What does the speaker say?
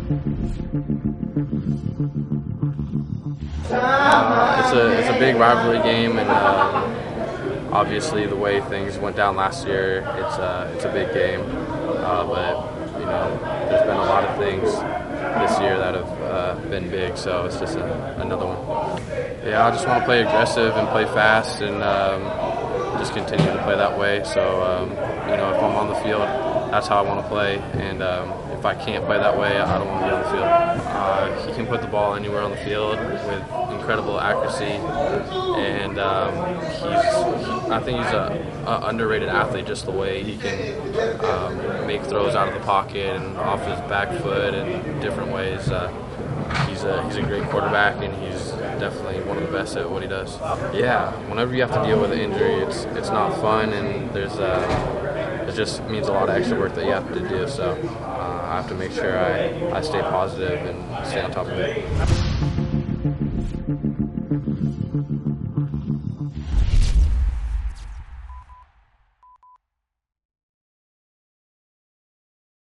It's a big rivalry game, and obviously the way things went down last year, it's a big game. But you know, there's been a lot of things this year that have been big, so it's just another one. Yeah, I just want to play aggressive and play fast, and just continue to play that way. So you know, if I'm on the field, that's how I want to play, and if I can't play that way, I don't want to be on the field. He can put the ball anywhere on the field with incredible accuracy, and I think he's an underrated athlete, just the way he can make throws out of the pocket and off his back foot and different ways. He's a great quarterback, and he's definitely one of the best at what he does. Yeah, whenever you have to deal with an injury, it's not fun, and it just means a lot of extra work that you have to do. So I have to make sure I stay positive and stay on top of it.